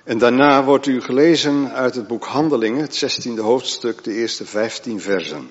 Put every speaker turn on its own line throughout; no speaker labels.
En daarna wordt u gelezen uit het boek Handelingen, het 16e hoofdstuk, de eerste 15 versen.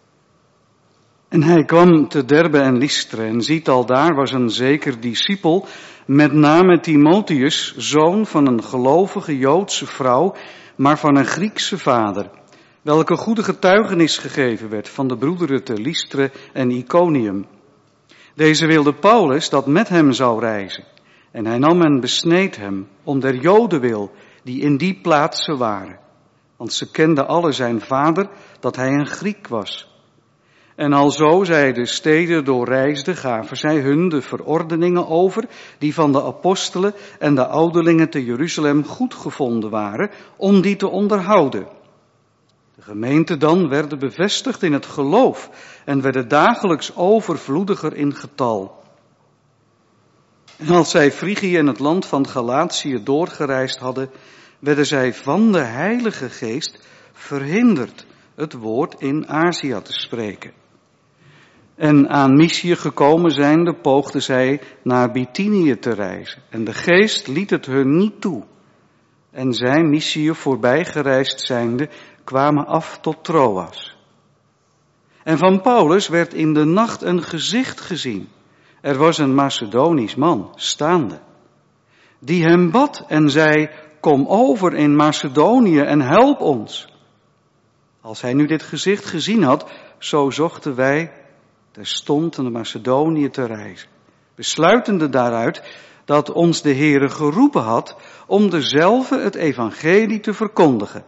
En hij kwam te Derbe en Lystra en ziet al daar was een zeker discipel, met name Timotheus, zoon van een gelovige Joodse vrouw, maar van een Griekse vader, welke goede getuigenis gegeven werd van de broederen te Lystra en Iconium. Deze wilde Paulus dat met hem zou reizen. En hij nam en besneed hem, om der Joden wil, die in die plaatsen waren. Want ze kenden alle zijn vader, dat hij een Griek was. En alzo zij de steden doorreisden, gaven zij hun de verordeningen over, die van de apostelen en de ouderlingen te Jeruzalem goed gevonden waren, om die te onderhouden. De gemeente dan werden bevestigd in het geloof en werden dagelijks overvloediger in getal. En als zij Frigië en het land van Galatië doorgereisd hadden, werden zij van de Heilige Geest verhinderd het woord in Azië te spreken. En aan Mysië gekomen zijnde poogden zij naar Bithynië te reizen. En de Geest liet het hun niet toe. En zij, Mysië voorbij gereisd zijnde, kwamen af tot Troas. En van Paulus werd in de nacht een gezicht gezien. Er was een Macedonisch man, staande, die hem bad en zei, kom over in Macedonië en help ons. Als hij nu dit gezicht gezien had, zo zochten wij terstond naar Macedonië te reizen, besluitende daaruit dat ons de Heere geroepen had om dezelfde het evangelie te verkondigen.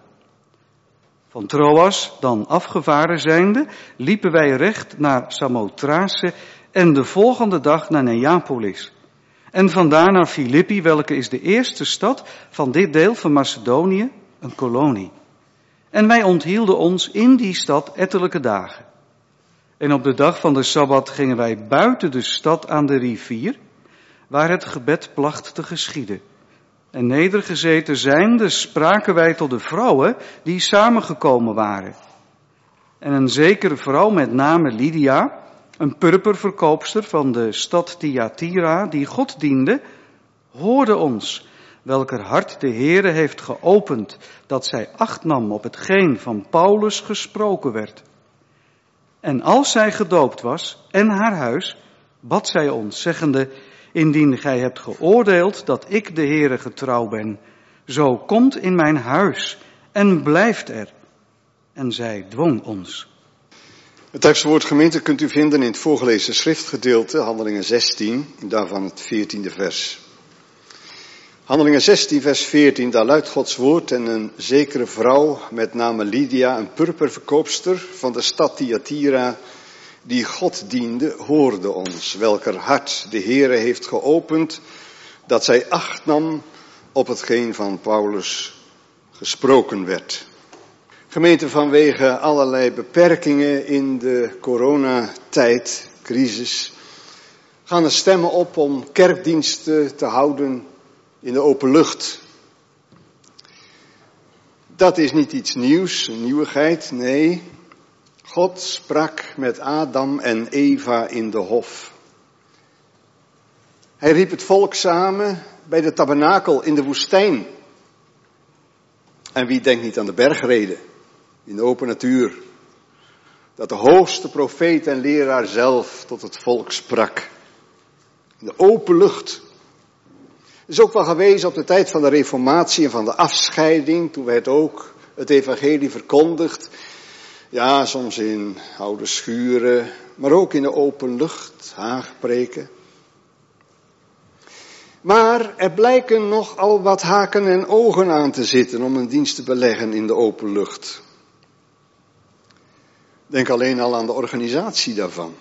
Van Troas dan afgevaren zijnde, liepen wij recht naar Samothrace en de volgende dag naar Neapolis. En vandaar naar Filippi, welke is de eerste stad van dit deel van Macedonië, een kolonie. En wij onthielden ons in die stad ettelijke dagen. En op de dag van de Sabbat gingen wij buiten de stad aan de rivier, waar het gebed placht te geschieden. En nedergezeten zijnde spraken wij tot de vrouwen die samengekomen waren. En een zekere vrouw met name Lydia, een purperverkoopster van de stad Thyatira, die God diende, hoorde ons, welker hart de Heere heeft geopend, dat zij acht nam op hetgeen van Paulus gesproken werd. En als zij gedoopt was en haar huis, bad zij ons, zeggende, indien gij hebt geoordeeld dat ik de Heere getrouw ben, zo komt in mijn huis en blijft er. En zij dwong ons.
Het tekstwoord gemeente kunt u vinden in het voorgelezen schriftgedeelte, Handelingen 16, daarvan het 14e vers. Handelingen 16, vers 14, daar luidt Gods woord en een zekere vrouw, met name Lydia, een purperverkoopster van de stad Thyatira, die God diende, hoorde ons, welker hart de Heere heeft geopend, dat zij acht nam op hetgeen van Paulus gesproken werd. Gemeente, vanwege allerlei beperkingen in de coronatijd, crisis, gaan er stemmen op om kerkdiensten te houden in de open lucht. Dat is niet iets nieuws, een nieuwigheid, nee. God sprak met Adam en Eva in de hof. Hij riep het volk samen bij de tabernakel in de woestijn. En wie denkt niet aan de bergreden in de open natuur, dat de hoogste profeet en leraar zelf tot het volk sprak. In de open lucht. Het is ook wel gewezen op de tijd van de reformatie en van de afscheiding, toen werd ook het evangelie verkondigd. Ja, soms in oude schuren, maar ook in de open lucht, haagpreken. Maar er blijken nogal wat haken en ogen aan te zitten om een dienst te beleggen in de open lucht. Denk alleen al aan de organisatie daarvan.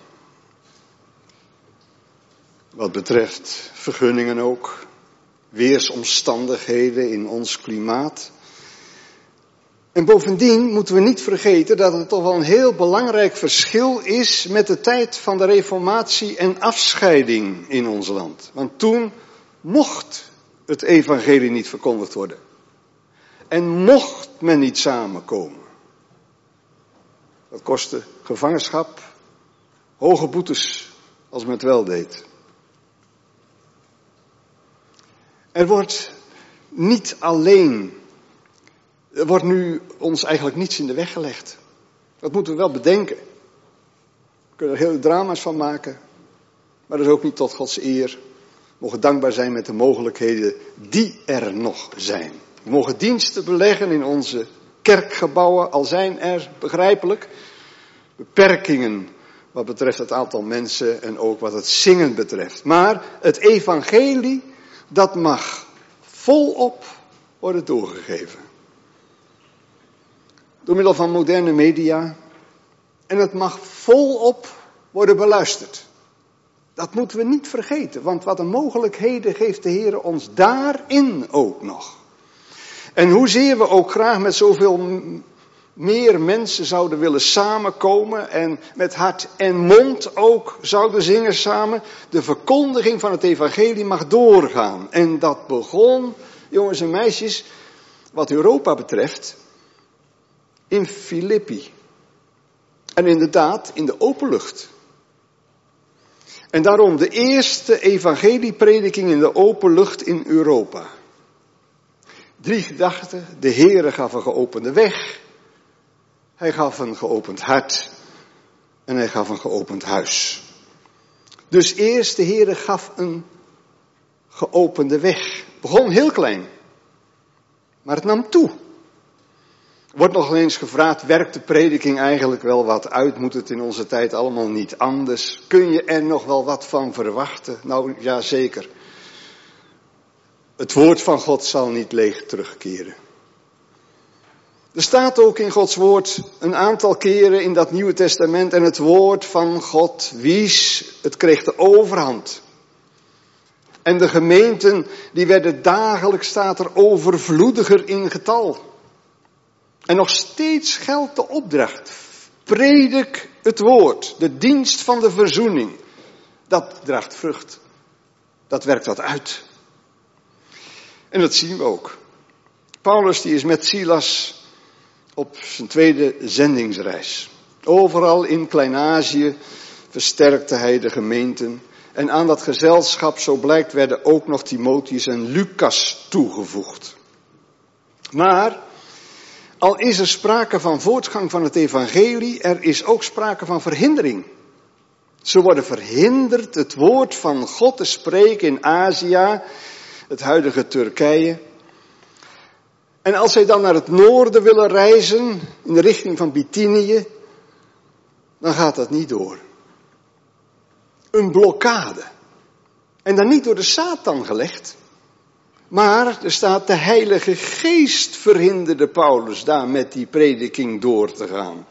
Wat betreft vergunningen ook, weersomstandigheden in ons klimaat. En bovendien moeten we niet vergeten dat het toch wel een heel belangrijk verschil is met de tijd van de reformatie en afscheiding in ons land. Want toen mocht het evangelie niet verkondigd worden. En mocht men niet samenkomen. Dat kostte gevangenschap, hoge boetes als men het wel deed. Er wordt niet alleen. Er wordt nu ons eigenlijk niets in de weg gelegd. Dat moeten we wel bedenken. We kunnen er hele drama's van maken. Maar dat is ook niet tot Gods eer. We mogen dankbaar zijn met de mogelijkheden die er nog zijn. We mogen diensten beleggen in onze kerkgebouwen, al zijn er, begrijpelijk, beperkingen wat betreft het aantal mensen en ook wat het zingen betreft. Maar het evangelie, dat mag volop worden doorgegeven. Door middel van moderne media. En het mag volop worden beluisterd. Dat moeten we niet vergeten, want wat een mogelijkheden geeft de Heer ons daarin ook nog. En hoezeer we ook graag met zoveel meer mensen zouden willen samenkomen en met hart en mond ook zouden zingen samen, de verkondiging van het evangelie mag doorgaan. En dat begon, jongens en meisjes, wat Europa betreft, in Filippi. En inderdaad, in de open lucht. En daarom de eerste evangelieprediking in de open lucht in Europa. 3 gedachten. De Heere gaf een geopende weg. Hij gaf een geopend hart. En hij gaf een geopend huis. Dus eerst de Heere gaf een geopende weg. Begon heel klein. Maar het nam toe. Wordt nog eens gevraagd, werkt de prediking eigenlijk wel wat uit? Moet het in onze tijd allemaal niet anders? Kun je er nog wel wat van verwachten? Nou, ja zeker. Het woord van God zal niet leeg terugkeren. Er staat ook in Gods woord een aantal keren in dat Nieuwe Testament en het woord van God wies, het kreeg de overhand. En de gemeenten, die werden dagelijks, staat er, overvloediger in getal. En nog steeds geldt de opdracht. Predik het woord, de dienst van de verzoening. Dat draagt vrucht. Dat werkt wat uit. En dat zien we ook. Paulus die is met Silas op zijn tweede zendingsreis. Overal in Klein-Azië versterkte hij de gemeenten. En aan dat gezelschap, zo blijkt, werden ook nog Timotheus en Lucas toegevoegd. Maar al is er sprake van voortgang van het evangelie, er is ook sprake van verhindering. Ze worden verhinderd het woord van God te spreken in Azië, het huidige Turkije. En als zij dan naar het noorden willen reizen, in de richting van Bithynië, dan gaat dat niet door. Een blokkade. En dan niet door de Satan gelegd. Maar er staat, de Heilige Geest verhinderde Paulus daar met die prediking door te gaan.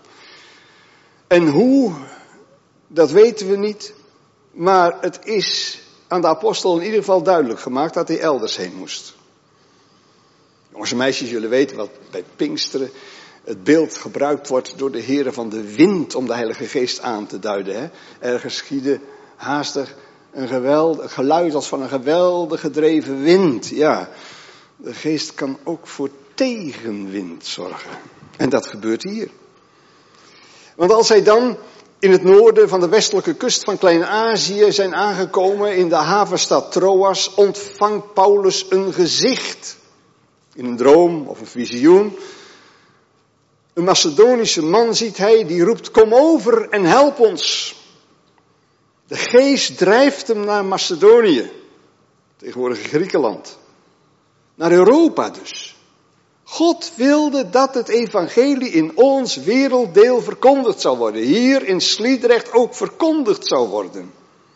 En hoe, dat weten we niet. Maar het is aan de apostel in ieder geval duidelijk gemaakt dat hij elders heen moest. Jongens en meisjes, jullie weten wat bij Pinksteren het beeld gebruikt wordt door de heren van de wind om de Heilige Geest aan te duiden. Hè? Er geschiedde haastig een geluid als van een geweldig gedreven wind. Ja, de Geest kan ook voor tegenwind zorgen. En dat gebeurt hier. Want als zij dan in het noorden van de westelijke kust van Klein-Azië zijn aangekomen in de havenstad Troas, ontvangt Paulus een gezicht. In een droom of een visioen. Een Macedonische man ziet hij, die roept, kom over en help ons. De Geest drijft hem naar Macedonië, tegenwoordig Griekenland. Naar Europa dus. God wilde dat het evangelie in ons werelddeel verkondigd zou worden. Hier in Sliedrecht ook verkondigd zou worden.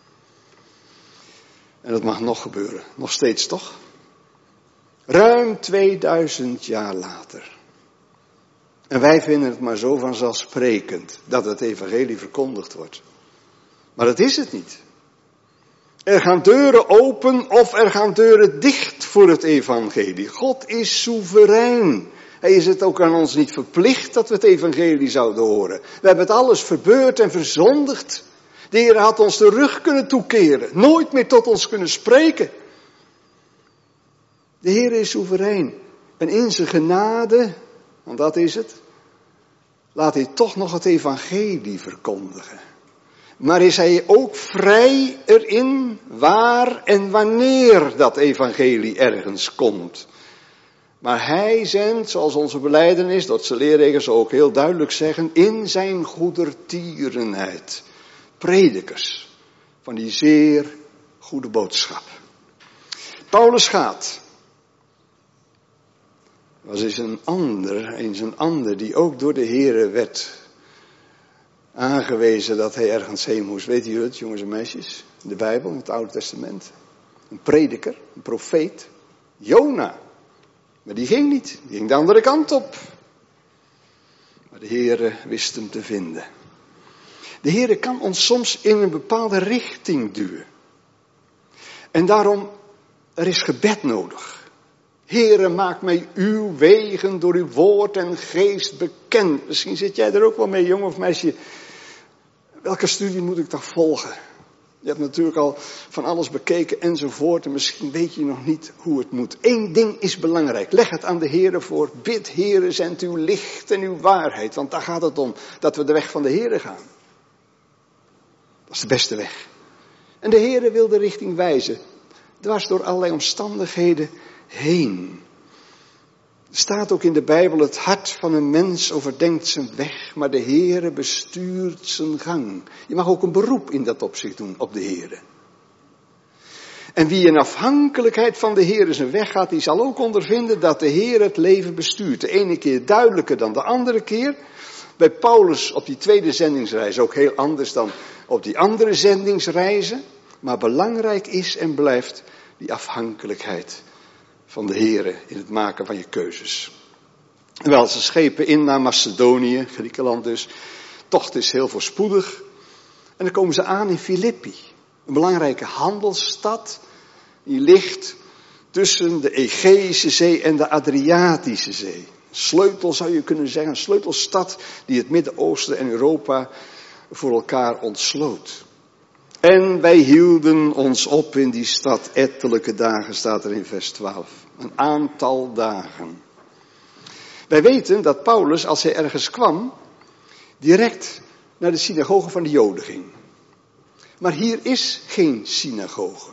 En dat mag nog gebeuren, nog steeds toch? Ruim 2000 jaar later. En wij vinden het maar zo vanzelfsprekend dat het evangelie verkondigd wordt. Maar dat is het niet. Er gaan deuren open of er gaan deuren dicht voor het evangelie. God is soeverein. Hij is het ook aan ons niet verplicht dat we het evangelie zouden horen. We hebben het alles verbeurd en verzondigd. De Heer had ons de rug kunnen toekeren. Nooit meer tot ons kunnen spreken. De Heer is soeverein. En in zijn genade, want dat is het, laat hij toch nog het evangelie verkondigen. Maar is hij ook vrij erin waar en wanneer dat evangelie ergens komt. Maar hij zendt, zoals onze belijdenis, dat ze leerregels ook heel duidelijk zeggen, in zijn goedertierenheid. Predikers van die zeer goede boodschap. Paulus gaat. Er was eens een ander die ook door de Here werd aangewezen dat hij ergens heen moest. Weet u het, jongens en meisjes? In de Bijbel, in het Oude Testament. Een prediker, een profeet. Jona. Maar die ging niet. Die ging de andere kant op. Maar de Heere wist hem te vinden. De Heere kan ons soms in een bepaalde richting duwen. En daarom, er is gebed nodig. Heere, maak mij uw wegen door uw woord en geest bekend. Misschien zit jij er ook wel mee, jongen of meisje. Welke studie moet ik toch volgen? Je hebt natuurlijk al van alles bekeken enzovoort. En misschien weet je nog niet hoe het moet. Eén ding is belangrijk. Leg het aan de Heere voor. Bid, Heere, zend uw licht en uw waarheid. Want daar gaat het om. Dat we de weg van de Heere gaan. Dat is de beste weg. En de Heere wil de richting wijzen. Dwars door allerlei omstandigheden heen. Er staat ook in de Bijbel, het hart van een mens overdenkt zijn weg, maar de Heere bestuurt zijn gang. Je mag ook een beroep in dat opzicht doen op de Heere. En wie in afhankelijkheid van de Heere zijn weg gaat, die zal ook ondervinden dat de Heere het leven bestuurt. De ene keer duidelijker dan de andere keer. Bij Paulus op die tweede zendingsreis ook heel anders dan op die andere zendingsreizen. Maar belangrijk is en blijft die afhankelijkheid van de Heere in het maken van je keuzes. En wel, ze schepen in naar Macedonië, Griekenland dus. Tocht is heel voorspoedig. En dan komen ze aan in Filippi. Een belangrijke handelsstad. Die ligt tussen de Egeïsche Zee en de Adriatische Zee. Sleutel zou je kunnen zeggen, een sleutelstad die het Midden-Oosten en Europa voor elkaar ontsloot. En wij hielden ons op in die stad ettelijke dagen, staat er in vers 12. Een aantal dagen. Wij weten dat Paulus, als hij ergens kwam, direct naar de synagoge van de Joden ging. Maar hier is geen synagoge.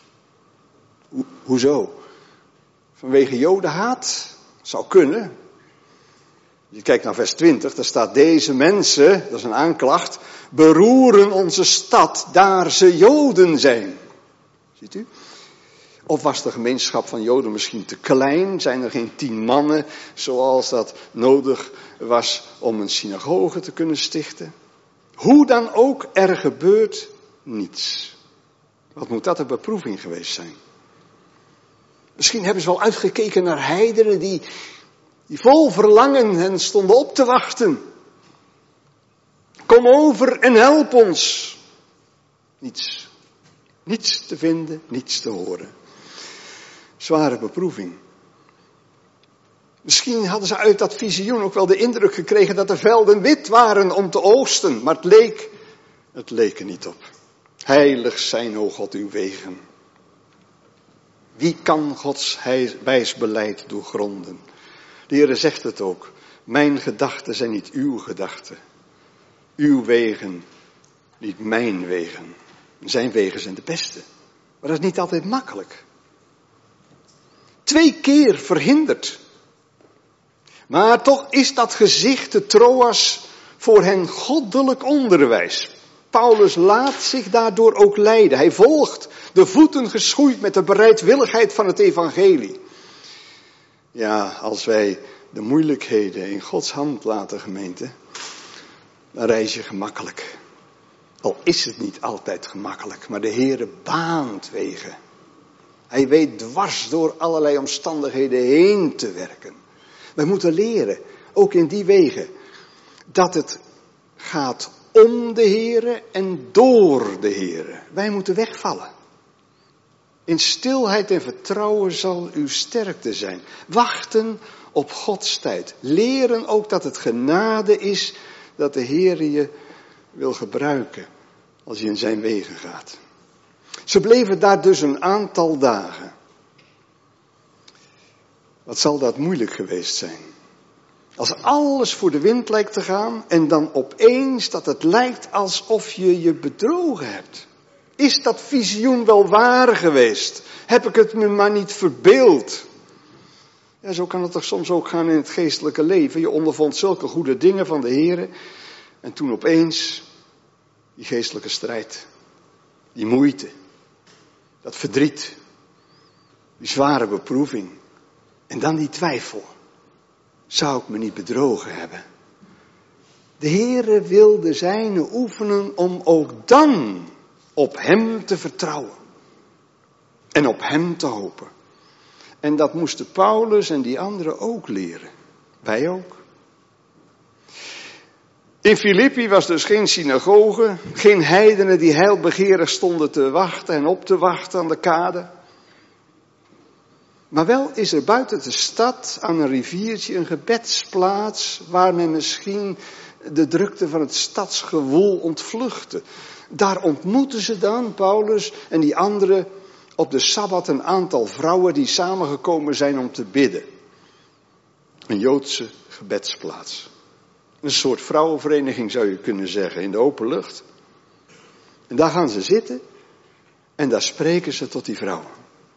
Hoezo? Vanwege Jodenhaat? Zou kunnen. Je kijkt naar vers 20, daar staat deze mensen, dat is een aanklacht, beroeren onze stad, daar ze Joden zijn. Ziet u? Of was de gemeenschap van Joden misschien te klein? Zijn er geen 10 mannen zoals dat nodig was om een synagoge te kunnen stichten? Hoe dan ook, er gebeurt niets. Wat moet dat een beproeving geweest zijn? Misschien hebben ze wel uitgekeken naar heidenen die vol verlangen en stonden op te wachten. Kom over en help ons. Niets. Niets te vinden, niets te horen. Zware beproeving. Misschien hadden ze uit dat visioen ook wel de indruk gekregen dat de velden wit waren om te oogsten. Maar het leek er niet op. Heilig zijn, o God, uw wegen. Wie kan Gods wijs beleid doorgronden? De Heere zegt het ook. Mijn gedachten zijn niet uw gedachten. Uw wegen, niet mijn wegen. Zijn wegen zijn de beste. Maar dat is niet altijd makkelijk. 2 keer verhinderd. Maar toch is dat gezicht, de Troas, voor hen goddelijk onderwijs. Paulus laat zich daardoor ook leiden. Hij volgt, de voeten geschoeid met de bereidwilligheid van het evangelie. Ja, als wij de moeilijkheden in Gods hand laten, gemeente, dan reis je gemakkelijk. Al is het niet altijd gemakkelijk, maar de Heere baant wegen. Hij weet dwars door allerlei omstandigheden heen te werken. Wij moeten leren, ook in die wegen, dat het gaat om de Heere en door de Heere. Wij moeten wegvallen. In stilheid en vertrouwen zal uw sterkte zijn. Wachten op Gods tijd. Leren ook dat het genade is dat de Heere je wil gebruiken als je in zijn wegen gaat. Ze bleven daar dus een aantal dagen. Wat zal dat moeilijk geweest zijn? Als alles voor de wind lijkt te gaan en dan opeens dat het lijkt alsof je je bedrogen hebt. Is dat visioen wel waar geweest? Heb ik het me maar niet verbeeld? Ja, zo kan het toch soms ook gaan in het geestelijke leven. Je ondervond zulke goede dingen van de Heere. En toen opeens die geestelijke strijd. Die moeite. Dat verdriet. Die zware beproeving. En dan die twijfel. Zou ik me niet bedrogen hebben? De Heere wil de zijne oefenen om ook dan op hem te vertrouwen. En op hem te hopen. En dat moesten Paulus en die anderen ook leren. Wij ook. In Filippi was dus geen synagoge, geen heidenen die heilbegeerig stonden te wachten en op te wachten aan de kade. Maar wel is er buiten de stad aan een riviertje een gebedsplaats waar men misschien de drukte van het stadsgewoel ontvluchtte. Daar ontmoeten ze dan, Paulus en die anderen, op de Sabbat een aantal vrouwen die samengekomen zijn om te bidden. Een Joodse gebedsplaats. Een soort vrouwenvereniging zou je kunnen zeggen, in de open lucht. En daar gaan ze zitten en daar spreken ze tot die vrouwen.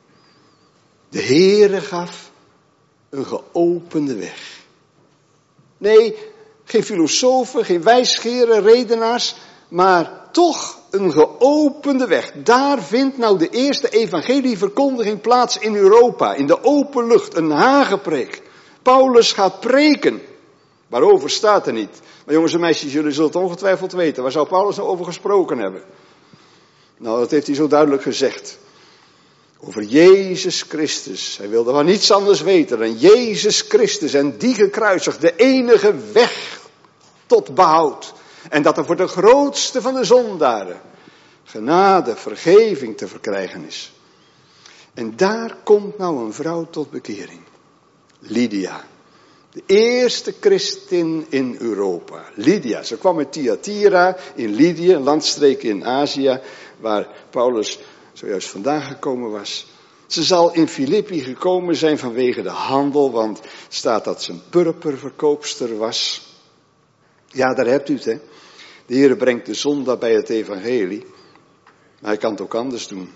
De Heere gaf een geopende weg. Nee, geen filosofen, geen wijsgeren, redenaars, maar toch een geopende weg. Daar vindt nou de eerste evangelieverkondiging plaats in Europa, in de open lucht, een hagepreek. Paulus gaat preken. Waarover staat er niet. Maar jongens en meisjes, jullie zullen het ongetwijfeld weten. Waar zou Paulus nou over gesproken hebben? Nou, dat heeft hij zo duidelijk gezegd. Over Jezus Christus. Hij wilde van niets anders weten dan Jezus Christus en die gekruisigd, de enige weg tot behoud. En dat er voor de grootste van de zondaren genade, vergeving te verkrijgen is. En daar komt nou een vrouw tot bekering. Lydia. De eerste christin in Europa. Lydia. Ze kwam uit Thyatira in Lydië, een landstreek in Azië, waar Paulus zojuist vandaan gekomen was. Ze zal in Filippi gekomen zijn vanwege de handel, want staat dat ze een purperverkoopster was. Ja, daar hebt u het, hè. De Heer brengt de zondaar bij het evangelie. Maar hij kan het ook anders doen.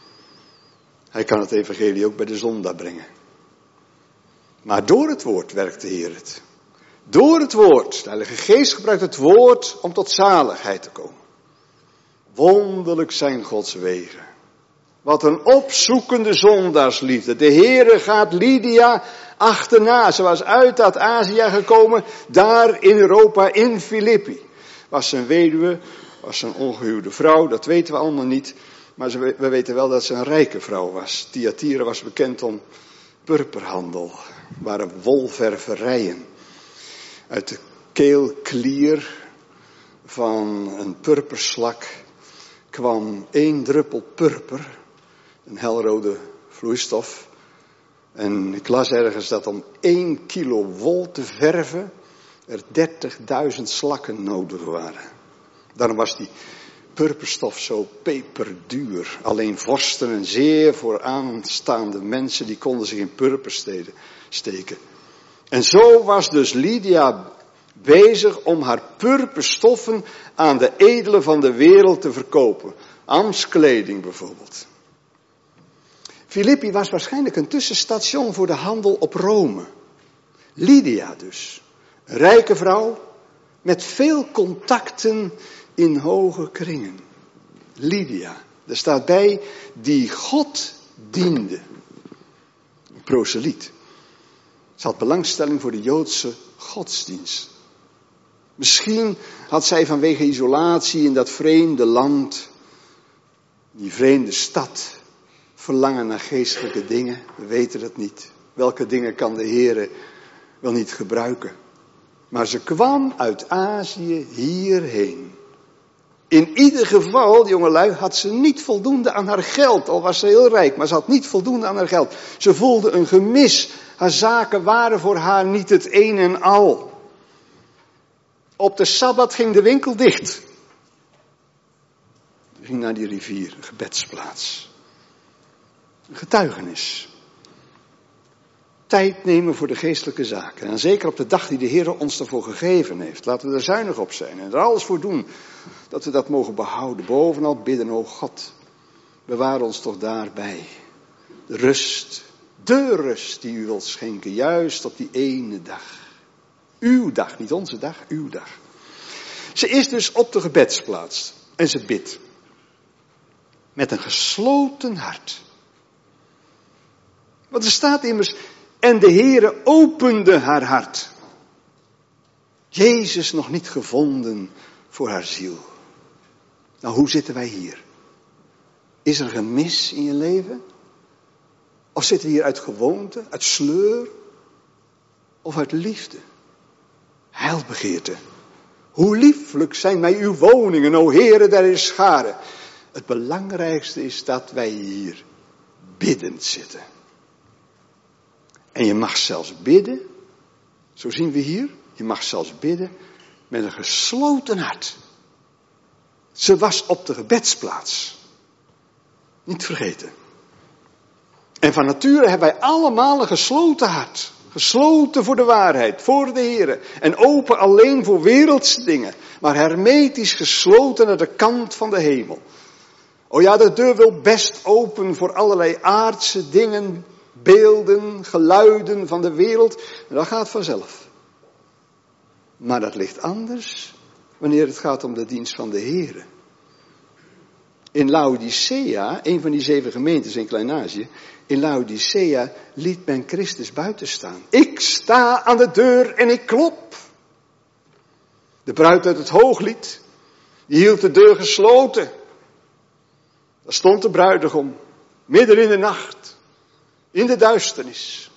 Hij kan het evangelie ook bij de zondaar brengen. Maar door het woord werkt de Heer het. Door het woord. De Heilige Geest gebruikt het woord om tot zaligheid te komen. Wonderlijk zijn Gods wegen. Wat een opzoekende zondaarsliefde. De Heere gaat Lydia achterna. Ze was uit Azië gekomen, daar in Europa, in Filippi. Was ze een weduwe, was ze een ongehuwde vrouw, dat weten we allemaal niet. Maar we weten wel dat ze een rijke vrouw was. Thyatira was bekend om purperhandel. Waren wolververijen. Uit de keelklier van een purperslak kwam 1 druppel purper. Een helrode vloeistof. En ik las ergens dat om 1 kilo wol te verven er 30.000 slakken nodig waren. Daarom was die purperstof zo peperduur. Alleen vorsten en zeer vooraanstaande mensen die konden zich in purper steken. En zo was dus Lydia bezig om haar purperstoffen aan de edelen van de wereld te verkopen. Ambtskleding bijvoorbeeld. Filippi was waarschijnlijk een tussenstation voor de handel op Rome. Lydia dus. Een rijke vrouw met veel contacten in hoge kringen. Lydia. Er staat bij die God diende. Een proseliet. Ze had belangstelling voor de Joodse godsdienst. Misschien had zij vanwege isolatie in dat vreemde land, die vreemde stad, verlangen naar geestelijke dingen. We weten het niet. Welke dingen kan de Heere wel niet gebruiken. Maar ze kwam uit Azië hierheen. In ieder geval, jongelui, had ze niet voldoende aan haar geld. Al was ze heel rijk, maar ze had niet voldoende aan haar geld. Ze voelde een gemis. Haar zaken waren voor haar niet het een en al. Op de Sabbat ging de winkel dicht. Ze ging naar die rivier, een gebedsplaats. Een getuigenis. Tijd nemen voor de geestelijke zaken. En zeker op de dag die de Heer ons daarvoor gegeven heeft. Laten we er zuinig op zijn en er alles voor doen. Dat we dat mogen behouden. Bovenal bidden, o God. Bewaar ons toch daarbij. De rust de rust die u wilt schenken, juist op die ene dag. Uw dag, niet onze dag, uw dag. Ze is dus op de gebedsplaats en ze bidt. Met een gesloten hart. Want er staat immers, en de Heere opende haar hart. Jezus nog niet gevonden voor haar ziel. Nou, hoe zitten wij hier? Is er gemis in je leven? Of zitten we hier uit gewoonte, uit sleur? Of uit liefde? Heilbegeerte. Hoe lieflijk zijn mij uw woningen, o Heere der scharen. Het belangrijkste is dat wij hier biddend zitten. En je mag zelfs bidden, zo zien we hier, je mag zelfs bidden met een gesloten hart. Ze was op de gebedsplaats. Niet vergeten. En van nature hebben wij allemaal een gesloten hart. Gesloten voor de waarheid, voor de Heere. En open alleen voor wereldse dingen. Maar hermetisch gesloten naar de kant van de hemel. Oh ja, de deur wil best open voor allerlei aardse dingen, beelden, geluiden van de wereld. En dat gaat vanzelf. Maar dat ligt anders wanneer het gaat om de dienst van de Heere. In Laodicea, een van die 7 gemeentes in Klein-Azië, in Laodicea liet men Christus buiten staan. Ik sta aan de deur en ik klop. De bruid uit het Hooglied, die hield de deur gesloten. Daar stond de bruidegom, midden in de nacht, in de duisternis.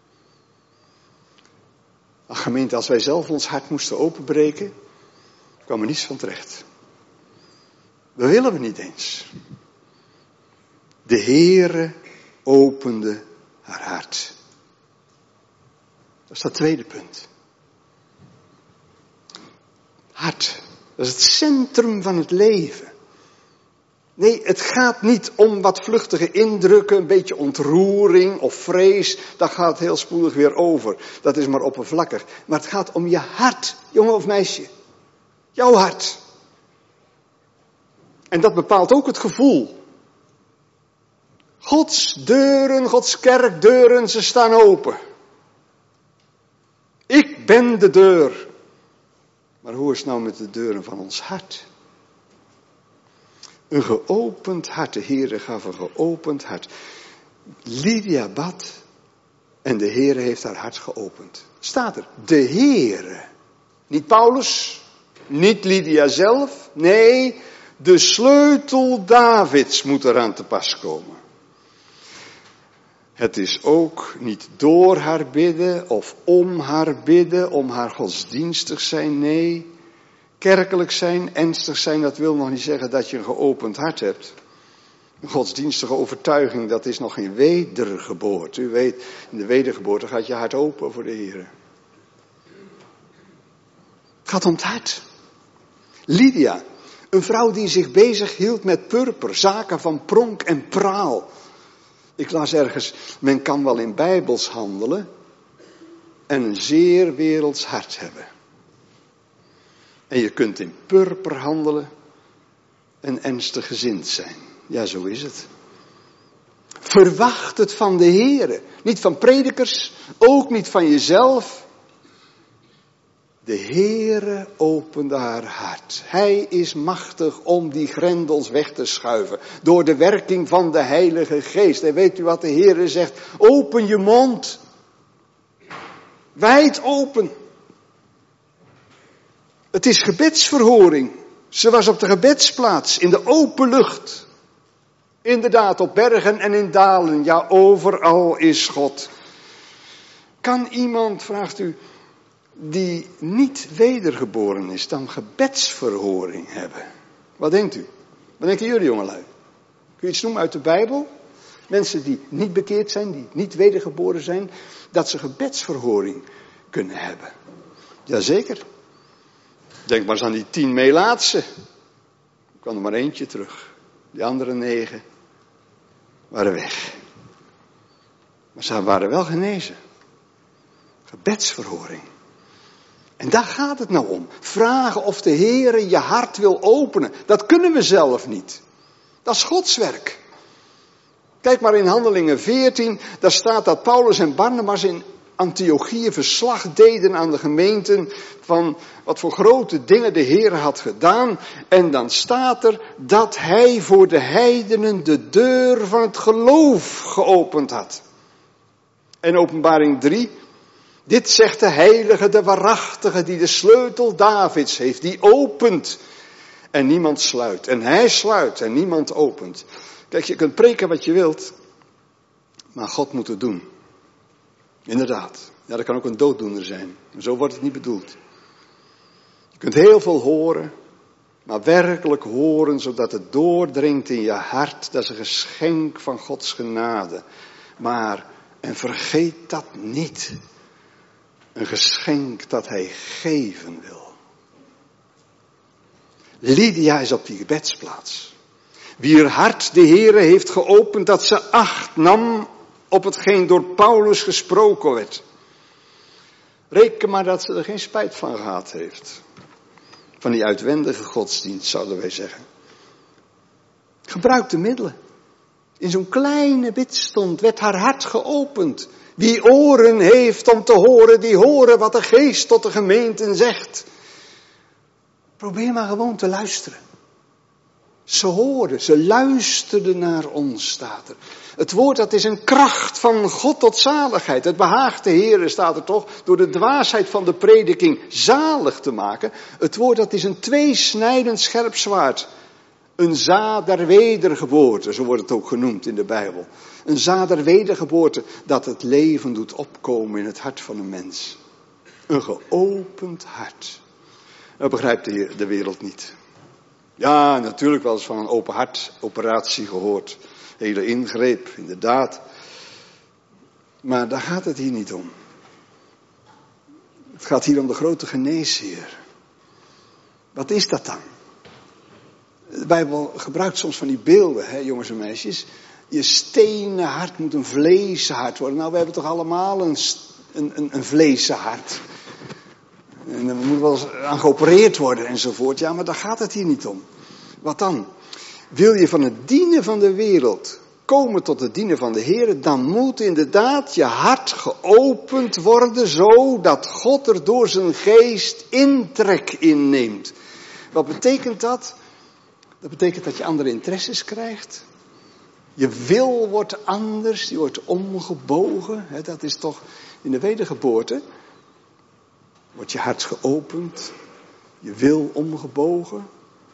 Ach gemeente, als wij zelf ons hart moesten openbreken, kwam er niets van terecht. Dat willen we niet eens. De Heere opende haar hart. Dat is dat tweede punt. Hart, dat is het centrum van het leven. Nee, het gaat niet om wat vluchtige indrukken, een beetje ontroering of vrees. Dat gaat heel spoedig weer over. Dat is maar oppervlakkig. Maar het gaat om je hart, jongen of meisje. Jouw hart. En dat bepaalt ook het gevoel. Gods deuren, Gods kerkdeuren, ze staan open. Ik ben de deur. Maar hoe is het nou met de deuren van ons hart? Een geopend hart, de Heere gaf een geopend hart. Lydia bad en de Heere heeft haar hart geopend. Staat er, de Heere. Niet Paulus, niet Lydia zelf, nee, de sleutel Davids moet eraan te pas komen. Het is ook niet door haar bidden of om haar godsdienstig zijn, nee. Kerkelijk zijn, ernstig zijn, dat wil nog niet zeggen dat je een geopend hart hebt. Een godsdienstige overtuiging, dat is nog geen wedergeboorte. U weet, in de wedergeboorte gaat je hart open voor de Heer. Het gaat om het hart. Lydia, een vrouw die zich bezig hield met purper, zaken van pronk en praal. Ik las ergens, men kan wel in bijbels handelen en een zeer werelds hart hebben. En je kunt in purper handelen en ernstig gezind zijn. Ja, zo is het. Verwacht het van de Heere. Niet van predikers, ook niet van jezelf. De Heere opende haar hart. Hij is machtig om die grendels weg te schuiven. Door de werking van de Heilige Geest. En weet u wat de Heere zegt? Open je mond. Wijd open. Het is gebedsverhoring. Ze was op de gebedsplaats, in de open lucht. Inderdaad, op bergen en in dalen. Ja, overal is God. Kan iemand, vraagt u, die niet wedergeboren is, dan gebedsverhoring hebben? Wat denkt u? Wat denken jullie, jongelui? Kun je iets noemen uit de Bijbel? Mensen die niet bekeerd zijn, die niet wedergeboren zijn, dat ze gebedsverhoring kunnen hebben. Jazeker. Denk maar eens aan die 10 Melaatsen. Er kwam er maar eentje terug. Die andere 9 waren weg. Maar ze waren wel genezen. Gebedsverhoring. En daar gaat het nou om. Vragen of de Heere je hart wil openen. Dat kunnen we zelf niet. Dat is Gods werk. Kijk maar in Handelingen 14, daar staat dat Paulus en Barnabas in Antiochië verslag deden aan de gemeenten van wat voor grote dingen de Heer had gedaan. En dan staat er dat hij voor de heidenen de deur van het geloof geopend had. En Openbaring 3, dit zegt de heilige, de waarachtige, die de sleutel Davids heeft, die opent en niemand sluit. En hij sluit en niemand opent. Kijk, je kunt preken wat je wilt, maar God moet het doen. Inderdaad. Ja, dat kan ook een dooddoener zijn. Maar zo wordt het niet bedoeld. Je kunt heel veel horen, maar werkelijk horen zodat het doordringt in je hart. Dat is een geschenk van Gods genade. Maar, en vergeet dat niet, een geschenk dat hij geven wil. Lydia is op die gebedsplaats. Wier hart de Heere heeft geopend dat ze acht nam op hetgeen door Paulus gesproken werd. Reken maar dat ze er geen spijt van gehad heeft. Van die uitwendige godsdienst, zouden wij zeggen. Gebruik de middelen. In zo'n kleine bidstond werd haar hart geopend. Wie oren heeft om te horen, die horen wat de Geest tot de gemeenten zegt. Probeer maar gewoon te luisteren. Ze hoorden, ze luisterden naar ons, staat er. Het woord, dat is een kracht van God tot zaligheid. Het behaagt de Heere, staat er toch, door de dwaasheid van de prediking zalig te maken. Het woord, dat is een tweesnijdend scherp zwaard. Een zaad der wedergeboorte, zo wordt het ook genoemd in de Bijbel. Een zaad der wedergeboorte, dat het leven doet opkomen in het hart van een mens. Een geopend hart. Dat begrijpt de wereld niet. Ja, natuurlijk wel eens van een open hart operatie gehoord. Hele ingreep, inderdaad. Maar daar gaat het hier niet om. Het gaat hier om de grote geneesheer. Wat is dat dan? De Bijbel gebruikt soms van die beelden, hè, jongens en meisjes. Je stenen hart moet een vlezen hart worden. Nou, we hebben toch allemaal een vlezen hart. En er moet wel eens aan geopereerd worden enzovoort. Ja, maar daar gaat het hier niet om. Wat dan? Wil je van het dienen van de wereld komen tot het dienen van de Heer, dan moet inderdaad je hart geopend worden, zodat God er door zijn geest intrek inneemt. Wat betekent dat? Dat betekent dat je andere interesses krijgt. Je wil wordt anders, die wordt omgebogen. Dat is toch in de wedergeboorte. Wordt je hart geopend, je wil omgebogen,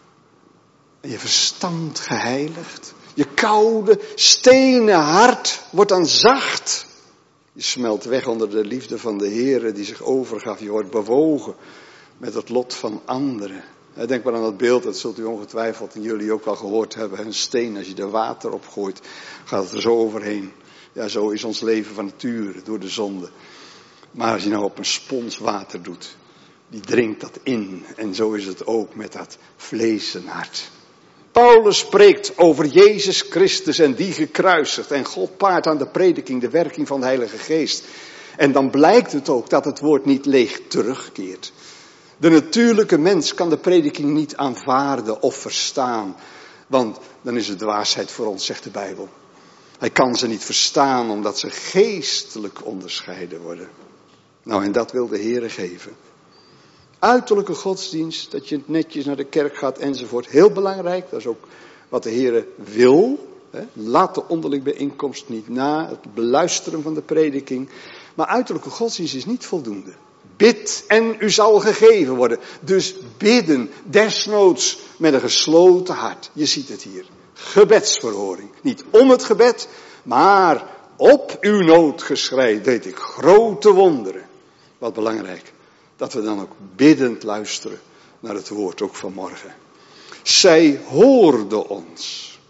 en je verstand geheiligd. Je koude, stenen hart wordt dan zacht. Je smelt weg onder de liefde van de Heere die zich overgaf. Je wordt bewogen met het lot van anderen. Denk maar aan dat beeld, dat zult u ongetwijfeld en jullie ook wel gehoord hebben. Een steen, als je er water op gooit, gaat het er zo overheen. Ja, zo is ons leven van nature, door de zonde. Maar als je nou op een spons water doet, die dringt dat in. En zo is het ook met dat vlees en hart. Paulus spreekt over Jezus Christus en die gekruisigd. En God paart aan de prediking de werking van de Heilige Geest. En dan blijkt het ook dat het woord niet leeg terugkeert. De natuurlijke mens kan de prediking niet aanvaarden of verstaan. Want dan is het dwaasheid voor ons, zegt de Bijbel. Hij kan ze niet verstaan omdat ze geestelijk onderscheiden worden. Nou, en dat wil de Heere geven. Uiterlijke godsdienst, dat je netjes naar de kerk gaat enzovoort. Heel belangrijk, dat is ook wat de Heere wil. Laat de onderlinge bijeenkomst niet na, het beluisteren van de prediking. Maar uiterlijke godsdienst is niet voldoende. Bid en u zal gegeven worden. Dus bidden, desnoods met een gesloten hart. Je ziet het hier. Gebedsverhoring. Niet om het gebed, maar op uw noodgeschrei deed ik grote wonderen. Wat belangrijk. Dat we dan ook biddend luisteren naar het woord ook vanmorgen. Zij hoorde ons.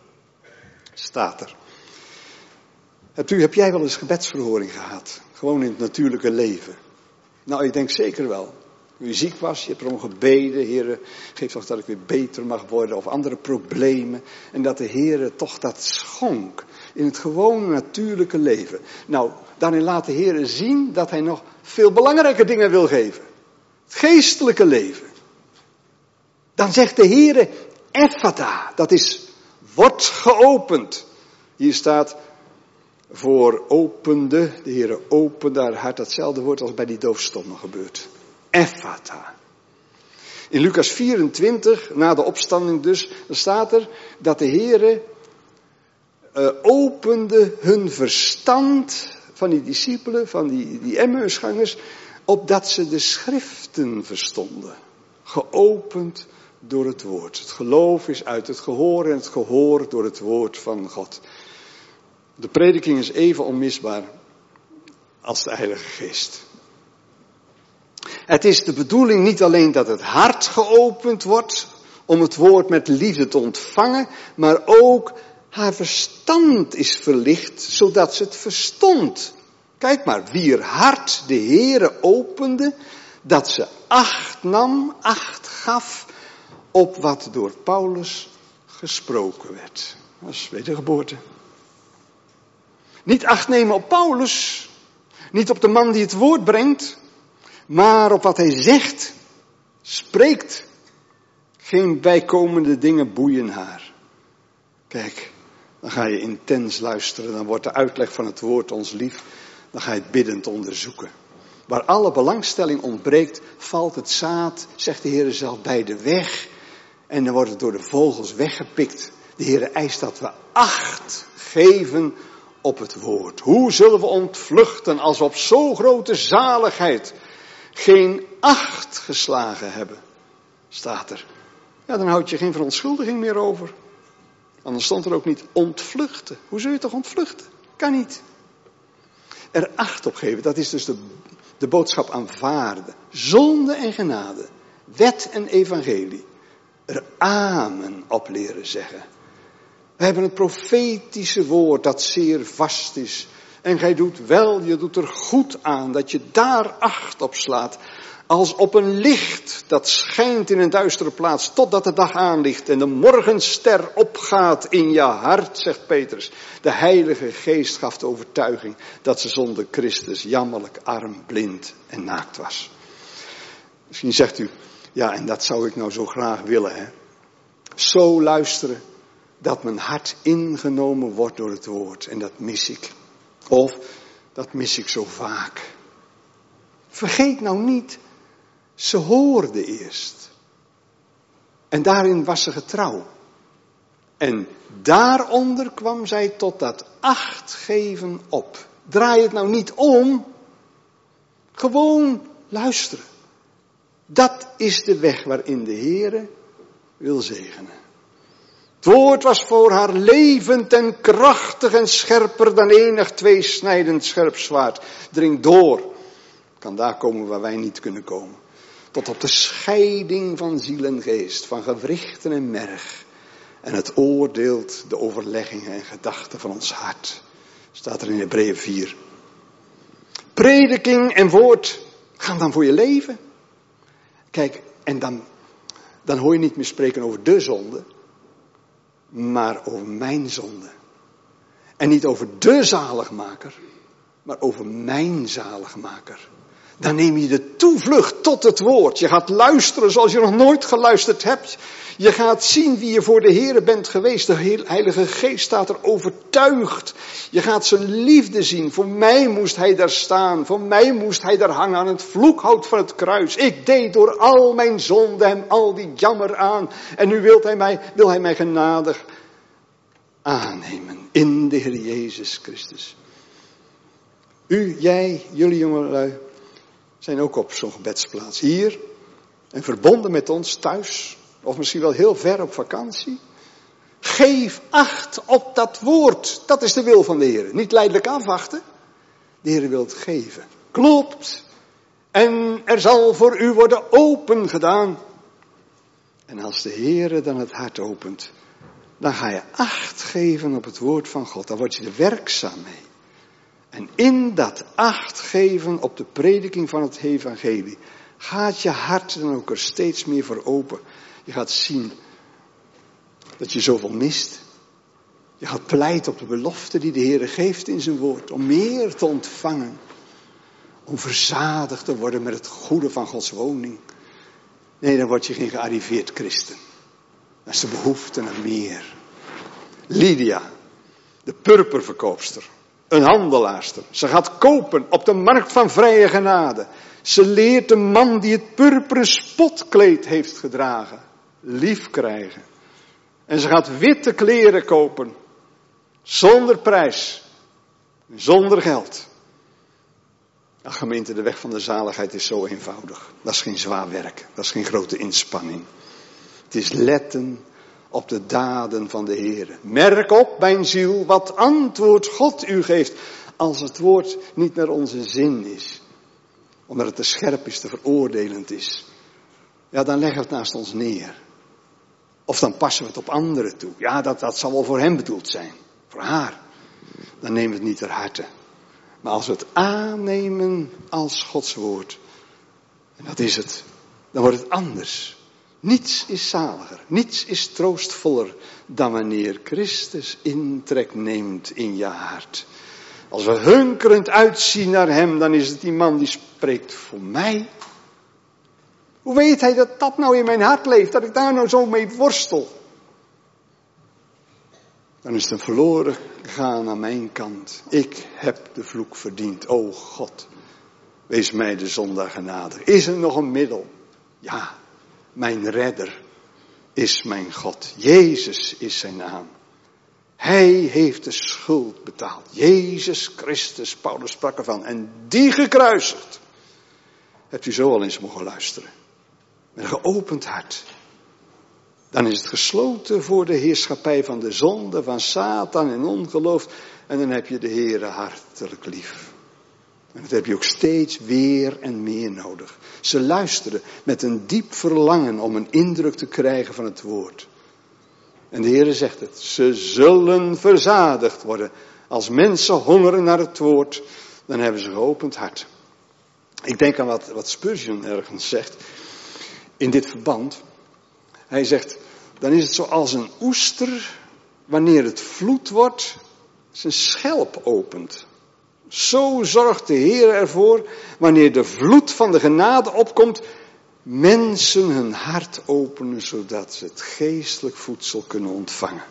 Staat er. Heb jij wel eens gebedsverhoring gehad? Gewoon in het natuurlijke leven. Nou, ik denk zeker wel. Toen je ziek was, je hebt erom gebeden. Heere, geef toch dat ik weer beter mag worden. Of andere problemen. En dat de Heere toch dat schonk. In het gewone natuurlijke leven. Nou, daarin laat de Heere zien dat hij nog veel belangrijke dingen wil geven. Het geestelijke leven. Dan zegt de Heere, Ephata, dat is, wordt geopend. Hier staat voor opende, de Heere opende haar hart, datzelfde woord als bij die doofstomme gebeurt. Ephata. In Lucas 24, na de opstanding dus, dan staat er dat de Heere opende hun verstand van die discipelen, van die Emmausgangers, opdat ze de schriften verstonden. Geopend door het woord. Het geloof is uit het gehoor en het gehoor door het woord van God. De prediking is even onmisbaar als de Heilige Geest. Het is de bedoeling niet alleen dat het hart geopend wordt om het woord met liefde te ontvangen, maar ook haar verstand is verlicht, zodat ze het verstond. Kijk maar, wier hart de Heere opende, dat ze acht nam, acht gaf op wat door Paulus gesproken werd. Dat is wedergeboorte. Niet acht nemen op Paulus, niet op de man die het woord brengt, maar op wat hij zegt, spreekt. Geen bijkomende dingen boeien haar. Kijk, dan ga je intens luisteren, dan wordt de uitleg van het woord ons lief, dan ga je het biddend onderzoeken. Waar alle belangstelling ontbreekt, valt het zaad, zegt de Heer zelf, bij de weg. En dan wordt het door de vogels weggepikt. De Heer eist dat we acht geven op het woord. Hoe zullen we ontvluchten als we op zo grote zaligheid geen acht geslagen hebben? Staat er. Ja, dan houd je geen verontschuldiging meer over. Anders stond er ook niet ontvluchten. Hoe zul je toch ontvluchten? Kan niet. Er acht op geven, dat is dus de boodschap aanvaarden. Zonde en genade. Wet en evangelie. Er amen op leren zeggen. We hebben het profetische woord dat zeer vast is. En gij doet wel, je doet er goed aan dat je daar acht op slaat. Als op een licht dat schijnt in een duistere plaats totdat de dag aanlicht en de morgenster opgaat in je hart, zegt Petrus. De Heilige Geest gaf de overtuiging dat ze zonder Christus jammerlijk arm, blind en naakt was. Misschien zegt u, ja, en dat zou ik nou zo graag willen, hè. Zo luisteren dat mijn hart ingenomen wordt door het woord. En dat mis ik. Of, dat mis ik zo vaak. Vergeet nou niet, ze hoorde eerst. En daarin was ze getrouw. En daaronder kwam zij tot dat acht geven op. Draai het nou niet om. Gewoon luisteren. Dat is de weg waarin de Heere wil zegenen. Het woord was voor haar levend en krachtig en scherper dan enig tweesnijdend scherp zwaard. Dringt door. Kan daar komen waar wij niet kunnen komen. Tot op de scheiding van ziel en geest, van gewrichten en merg. En het oordeelt de overleggingen en gedachten van ons hart. Staat er in Hebreeën 4. Prediking en woord gaan dan voor je leven. Kijk, en dan hoor je niet meer spreken over de zonde, maar over mijn zonde. En niet over de zaligmaker, maar over mijn zaligmaker. Dan neem je de toevlucht tot het woord. Je gaat luisteren zoals je nog nooit geluisterd hebt. Je gaat zien wie je voor de Heere bent geweest. De Heilige Geest staat er overtuigd. Je gaat zijn liefde zien. Voor mij moest hij daar staan. Voor mij moest hij daar hangen aan het vloekhout van het kruis. Ik deed door al mijn zonden hem al die jammer aan. En nu wil hij mij genadig aannemen. In de Heer Jezus Christus. U, jij, jullie jongelui, zijn ook op zo'n gebedsplaats. Hier. En verbonden met ons thuis. Of misschien wel heel ver op vakantie. Geef acht op dat woord. Dat is de wil van de Heer. Niet lijdelijk afwachten. De Heer wil het geven. Klopt. En er zal voor u worden open gedaan. En als de Heer dan het hart opent. Dan ga je acht geven op het woord van God. Dan word je er werkzaam mee. En in dat acht geven op de prediking van het evangelie. Gaat je hart dan ook er steeds meer voor open. Je gaat zien dat je zoveel mist. Je gaat pleiten op de belofte die de Heer geeft in zijn woord. Om meer te ontvangen. Om verzadigd te worden met het goede van Gods woning. Nee, dan word je geen gearriveerd christen. Dat is de behoefte naar meer. Lydia, De purperverkoopster. Een handelaarster. Ze gaat kopen op de markt van vrije genade. Ze leert de man die het purperen spotkleed heeft gedragen. Lief krijgen. En ze gaat witte kleren kopen. Zonder prijs. Zonder geld. Nou, gemeente, de weg van de zaligheid is zo eenvoudig. Dat is geen zwaar werk. Dat is geen grote inspanning. Het is letten op de daden van de Heer. Merk op, mijn ziel, wat antwoord God u geeft. Als het woord niet naar onze zin is. Omdat het te scherp is, te veroordelend is. Ja, dan leggen we het naast ons neer. Of dan passen we het op anderen toe. Ja, dat zal wel voor hem bedoeld zijn. Voor haar. Dan nemen we het niet ter harte. Maar als we het aannemen als Gods woord. En dat is het. Dan wordt het anders. Niets is zaliger. Niets is troostvoller. Dan wanneer Christus intrek neemt in je hart. Als we hunkerend uitzien naar hem. Dan is het die man die spreekt voor mij. Hoe weet hij dat dat nou in mijn hart leeft? Dat ik daar nou zo mee worstel? Dan is het een verloren gaan aan mijn kant. Ik heb de vloek verdiend. O God, wees mij de zondaar genadig. Is er nog een middel? Ja, mijn redder is mijn God. Jezus is zijn naam. Hij heeft de schuld betaald. Jezus Christus, Paulus sprak ervan. En die gekruisigd. Hebt u zo al eens mogen luisteren. Met een geopend hart. Dan is het gesloten voor de heerschappij van de zonde, van Satan en ongeloof. En dan heb je de Heere hartelijk lief. En dat heb je ook steeds weer en meer nodig. Ze luisteren met een diep verlangen om een indruk te krijgen van het woord. En de Heere zegt het. Ze zullen verzadigd worden. Als mensen hongeren naar het woord, dan hebben ze geopend hart. Ik denk aan wat Spurgeon ergens zegt. In dit verband. Hij zegt, dan is het zoals een oester, wanneer het vloed wordt, zijn schelp opent. Zo zorgt de Heer ervoor, wanneer de vloed van de genade opkomt, mensen hun hart openen, zodat ze het geestelijk voedsel kunnen ontvangen.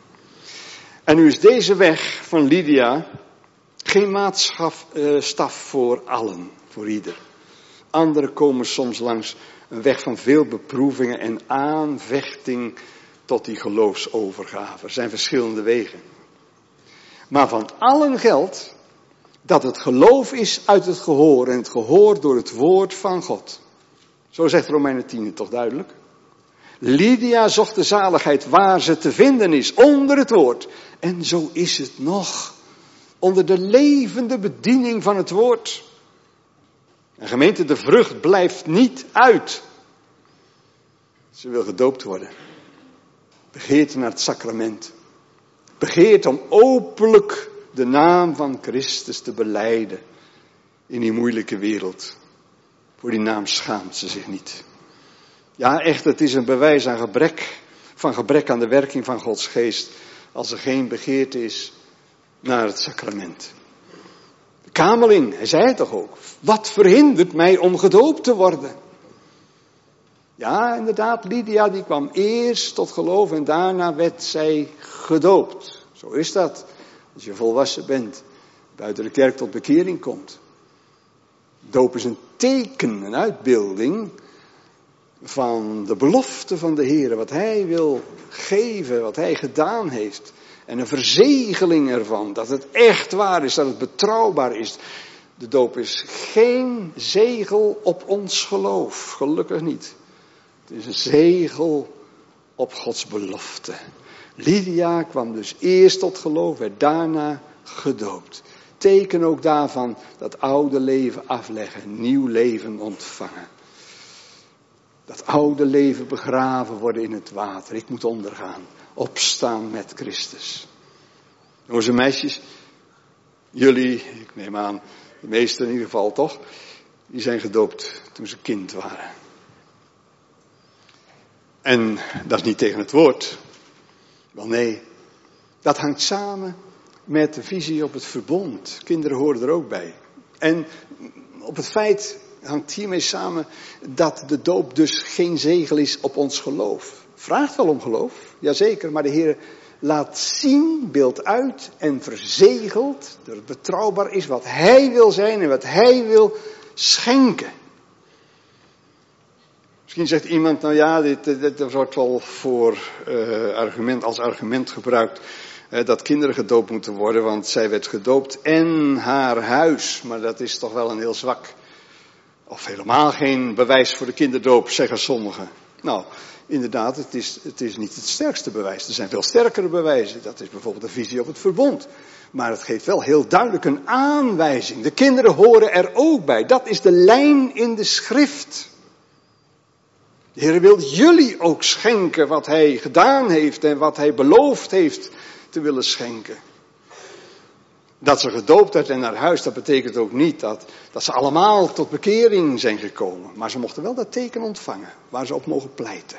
En nu is deze weg van Lydia geen maatstaf voor allen, voor ieder. Anderen komen soms langs een weg van veel beproevingen en aanvechting tot die geloofsovergave. Er zijn verschillende wegen. Maar van allen geldt dat het geloof is uit het gehoor en het gehoor door het woord van God. Zo zegt Romeinen 10 toch duidelijk. Lydia zocht de zaligheid waar ze te vinden is, onder het woord. En zo is het nog, onder de levende bediening van het woord. En gemeente, de vrucht blijft niet uit. Ze wil gedoopt worden. Begeert naar het sacrament. Begeert om openlijk de naam van Christus te belijden. In die moeilijke wereld. Voor die naam schaamt ze zich niet. Ja, echt, het is een bewijs aan gebrek aan de werking van Gods geest. Als er geen begeerte is naar het sacrament. De kameling, hij zei het toch ook. Wat verhindert mij om gedoopt te worden? Ja, inderdaad, Lydia die kwam eerst tot geloof en daarna werd zij gedoopt. Zo is dat. Als je volwassen bent, buiten de kerk tot bekering komt. Doop is een teken, een uitbeelding van de belofte van de Heer. Wat Hij wil geven, wat Hij gedaan heeft. En een verzegeling ervan, dat het echt waar is, dat het betrouwbaar is. De doop is geen zegel op ons geloof, gelukkig niet. Het is een zegel op Gods belofte. Lydia kwam dus eerst tot geloof, werd daarna gedoopt. Teken ook daarvan dat oude leven afleggen, nieuw leven ontvangen. Dat oude leven begraven worden in het water. Ik moet ondergaan, opstaan met Christus. Jongens en meisjes, jullie, ik neem aan, de meesten in ieder geval toch, die zijn gedoopt toen ze kind waren. En dat is niet tegen het woord. Wel nee, dat hangt samen met de visie op het verbond. Kinderen horen er ook bij. En op het feit hangt hiermee samen dat de doop dus geen zegel is op ons geloof. Vraagt wel om geloof, jazeker, maar de Heer laat zien, beeldt uit en verzegelt dat het betrouwbaar is wat hij wil zijn en wat hij wil schenken. Misschien zegt iemand, nou ja, dit wordt wel als argument gebruikt dat kinderen gedoopt moeten worden, want zij werd gedoopt en haar huis. Maar dat is toch wel een heel zwak, of helemaal geen bewijs voor de kinderdoop, zeggen sommigen. Nou, inderdaad, het is niet het sterkste bewijs. Er zijn veel sterkere bewijzen. Dat is bijvoorbeeld de visie op het verbond. Maar het geeft wel heel duidelijk een aanwijzing. De kinderen horen er ook bij. Dat is de lijn in de schrift. De Heer wil jullie ook schenken wat hij gedaan heeft en wat hij beloofd heeft te willen schenken. Dat ze gedoopt werd en naar huis, dat betekent ook niet dat ze allemaal tot bekering zijn gekomen. Maar ze mochten wel dat teken ontvangen, waar ze op mogen pleiten.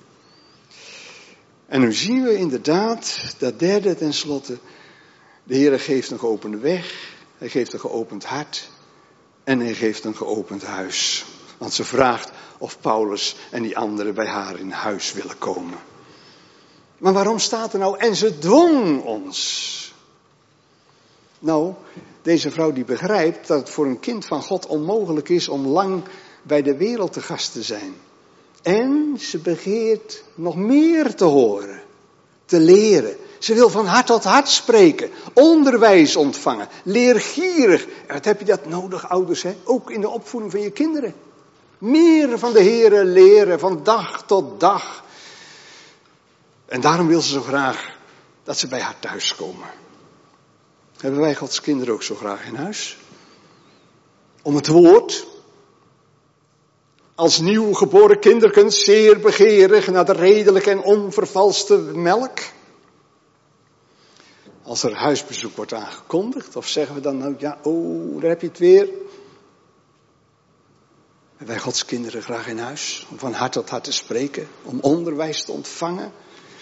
En nu zien we inderdaad, dat derde tenslotte, de Heer geeft een geopende weg, hij geeft een geopend hart en hij geeft een geopend huis. Want ze vraagt of Paulus en die anderen bij haar in huis willen komen. Maar waarom staat er nou, en ze dwong ons? Nou, deze vrouw die begrijpt dat het voor een kind van God onmogelijk is om lang bij de wereld te gast te zijn. En ze begeert nog meer te horen, te leren. Ze wil van hart tot hart spreken, onderwijs ontvangen, leergierig. En wat heb je dat nodig, ouders, hè? Ook in de opvoeding van je kinderen. Meer van de Here leren, van dag tot dag. En daarom wil ze zo graag dat ze bij haar thuis komen. Hebben wij Gods kinderen ook zo graag in huis? Om het woord, als nieuw geboren kinderken, zeer begeerig naar de redelijke en onvervalste melk. Als er huisbezoek wordt aangekondigd, of zeggen we dan nou, ja, daar heb je het weer. Hebben wij Gods kinderen graag in huis, om van hart tot hart te spreken, om onderwijs te ontvangen.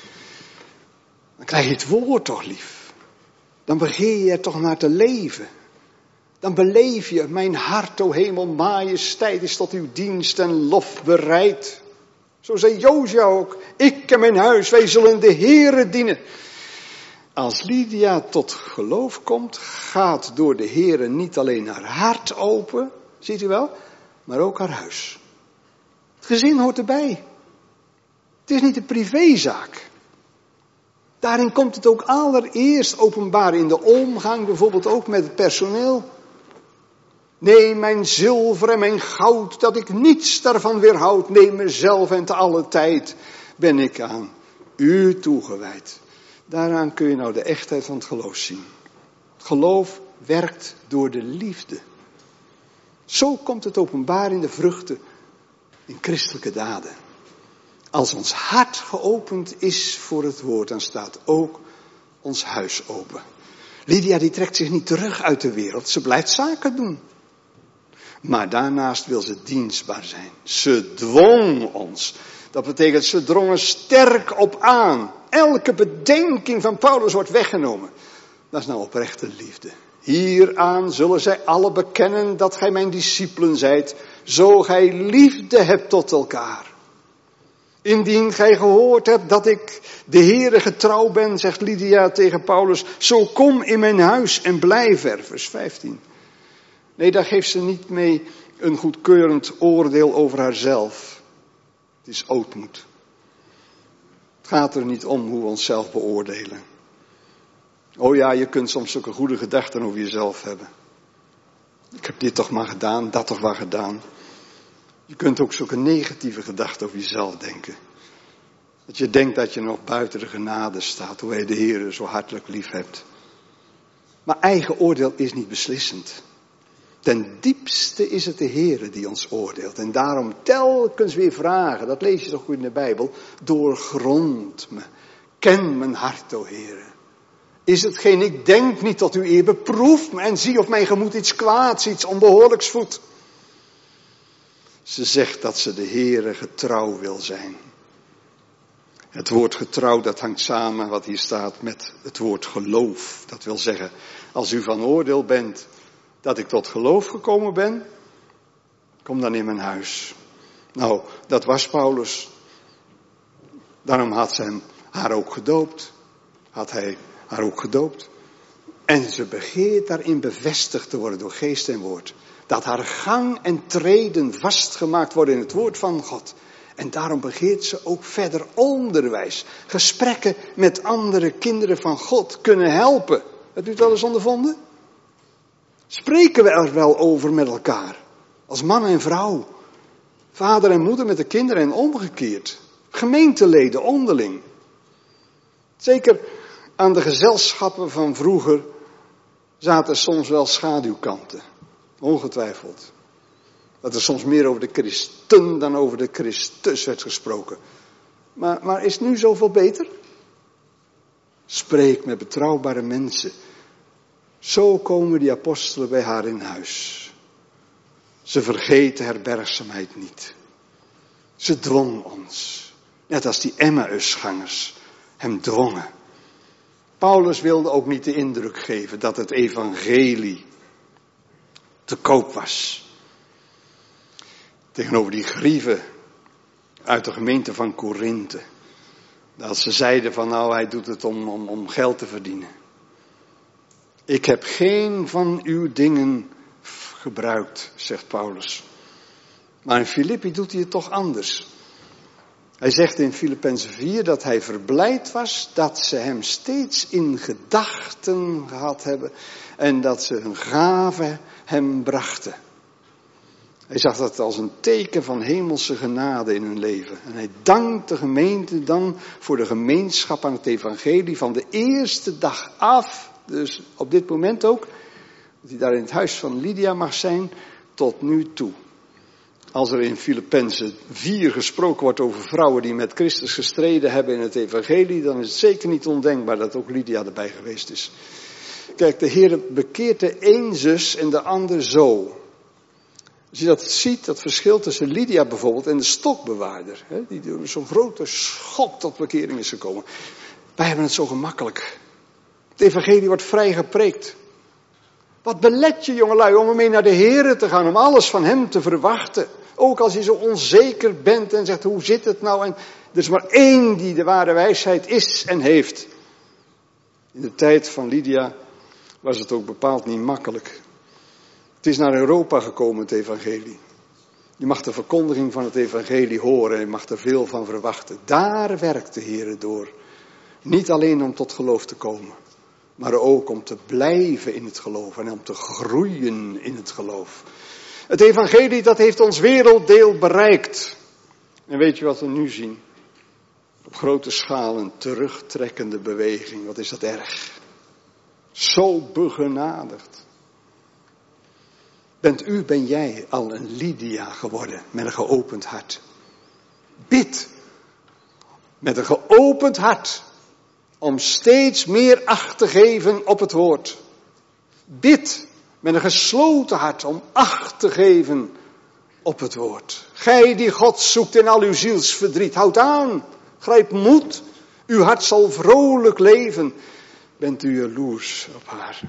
Dan krijg je het woord toch lief. Dan begeer je er toch naar te leven. Dan beleef je, mijn hart, o hemel, majesteit is tot uw dienst en lof bereid. Zo zei Josia ook, ik en mijn huis, wij zullen de Heere dienen. Als Lydia tot geloof komt, gaat door de Heere niet alleen haar hart open, ziet u wel, maar ook haar huis. Het gezin hoort erbij. Het is niet een privézaak. Daarin komt het ook allereerst openbaar in de omgang, bijvoorbeeld ook met het personeel. Nee, mijn zilver en mijn goud, dat ik niets daarvan weerhoud. Nee, mezelf en te alle tijd ben ik aan u toegewijd. Daaraan kun je nou de echtheid van het geloof zien. Het geloof werkt door de liefde. Zo komt het openbaar in de vruchten, in christelijke daden. Als ons hart geopend is voor het woord, dan staat ook ons huis open. Lydia die trekt zich niet terug uit de wereld, ze blijft zaken doen. Maar daarnaast wil ze dienstbaar zijn. Ze dwong ons. Dat betekent, ze drongen sterk op aan. Elke bedenking van Paulus wordt weggenomen. Dat is nou oprechte liefde. Hieraan zullen zij alle bekennen dat gij mijn discipelen zijt, zo gij liefde hebt tot elkaar. Indien gij gehoord hebt dat ik de Heere getrouw ben, zegt Lydia tegen Paulus, zo kom in mijn huis en blijf er, vers 15. Nee, daar geeft ze niet mee een goedkeurend oordeel over haarzelf. Het is ootmoed. Het gaat er niet om hoe we onszelf beoordelen. Oh ja, je kunt soms zulke goede gedachten over jezelf hebben. Ik heb dit toch maar gedaan, dat toch maar gedaan. Je kunt ook zulke negatieve gedachten over jezelf denken. Dat je denkt dat je nog buiten de genade staat, hoe je de Heer zo hartelijk lief hebt. Maar eigen oordeel is niet beslissend. Ten diepste is het de Heer die ons oordeelt. En daarom telkens weer vragen, dat lees je toch goed in de Bijbel. Doorgrond me, ken mijn hart, o Heer. Is hetgeen ik denk niet tot uw eer, beproef me en zie of mijn gemoed iets kwaads, iets onbehoorlijks voedt. Ze zegt dat ze de Heere getrouw wil zijn. Het woord getrouw, dat hangt samen, wat hier staat, met het woord geloof. Dat wil zeggen, als u van oordeel bent dat ik tot geloof gekomen ben, kom dan in mijn huis. Nou, dat was Paulus. Daarom had ze haar ook gedoopt. had hij haar ook gedoopt. En ze begeert daarin bevestigd te worden door geest en woord. Dat haar gang en treden vastgemaakt worden in het woord van God. En daarom begeert ze ook verder onderwijs. Gesprekken met andere kinderen van God kunnen helpen. Hebt u het wel eens ondervonden? Spreken we er wel over met elkaar? Als man en vrouw. Vader en moeder met de kinderen en omgekeerd. Gemeenteleden onderling. Zeker aan de gezelschappen van vroeger zaten soms wel schaduwkanten. Ongetwijfeld. Dat er soms meer over de Christen dan over de Christus werd gesproken. Maar is het nu zoveel beter? Spreek met betrouwbare mensen. Zo komen die apostelen bij haar in huis. Ze vergeten herbergzaamheid niet. Ze dwong ons. Net als die Emmausgangers hem dwongen. Paulus wilde ook niet de indruk geven dat het evangelie te koop was. Tegenover die grieven uit de gemeente van Korinthe. Dat ze zeiden van nou hij doet het om geld te verdienen. Ik heb geen van uw dingen gebruikt, zegt Paulus. Maar in Filippi doet hij het toch anders. Hij zegt in Filippenzen 4 dat hij verblijd was dat ze hem steeds in gedachten gehad hebben. En dat ze hun gave hem brachten. Hij zag dat als een teken van hemelse genade in hun leven. En hij dankt de gemeente dan voor de gemeenschap aan het evangelie van de eerste dag af. Dus op dit moment ook. Dat hij daar in het huis van Lydia mag zijn tot nu toe. Als er in Filippenzen 4 gesproken wordt over vrouwen die met Christus gestreden hebben in het evangelie, dan is het zeker niet ondenkbaar dat ook Lydia erbij geweest is. Kijk, de Heer bekeert de een zus en de ander zo. Als je dat ziet, dat verschil tussen Lydia bijvoorbeeld en de stokbewaarder, die door zo'n grote schok tot bekering is gekomen. Wij hebben het zo gemakkelijk. Het evangelie wordt vrij gepreekt. Wat belet je, jongelui, om ermee naar de Heer te gaan, om alles van hem te verwachten. Ook als je zo onzeker bent en zegt, hoe zit het nou? En er is maar één die de ware wijsheid is en heeft. In de tijd van Lydia was het ook bepaald niet makkelijk. Het is naar Europa gekomen, het evangelie. Je mag de verkondiging van het evangelie horen en je mag er veel van verwachten. Daar werkt de Heer door. Niet alleen om tot geloof te komen, maar ook om te blijven in het geloof en om te groeien in het geloof. Het evangelie, dat heeft ons werelddeel bereikt. En weet je wat we nu zien? Op grote schaal een terugtrekkende beweging. Wat is dat erg? Zo begenadigd. Ben jij al een Lydia geworden met een geopend hart? Bid met een geopend hart om steeds meer acht te geven op het woord. Bid met een gesloten hart om acht te geven op het woord. Gij die God zoekt in al uw zielsverdriet, houd aan, grijp moed, uw hart zal vrolijk leven. Bent u jaloers op haar?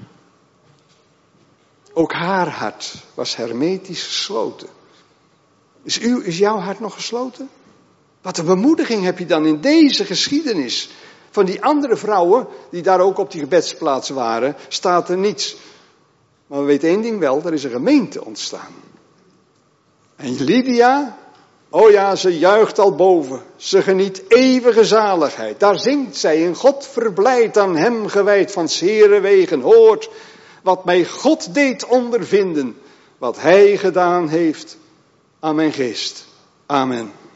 Ook haar hart was hermetisch gesloten. Is jouw hart nog gesloten? Wat een bemoediging heb je dan in deze geschiedenis. Van die andere vrouwen, die daar ook op die gebedsplaats waren, staat er niets. Maar we weten één ding wel, er is een gemeente ontstaan. En Lydia, oh ja, ze juicht al boven. Ze geniet eeuwige zaligheid. Daar zingt zij in God verblijd, aan hem gewijd van 's Heeren wegen. Hoort wat mij God deed ondervinden, wat hij gedaan heeft aan mijn geest. Amen.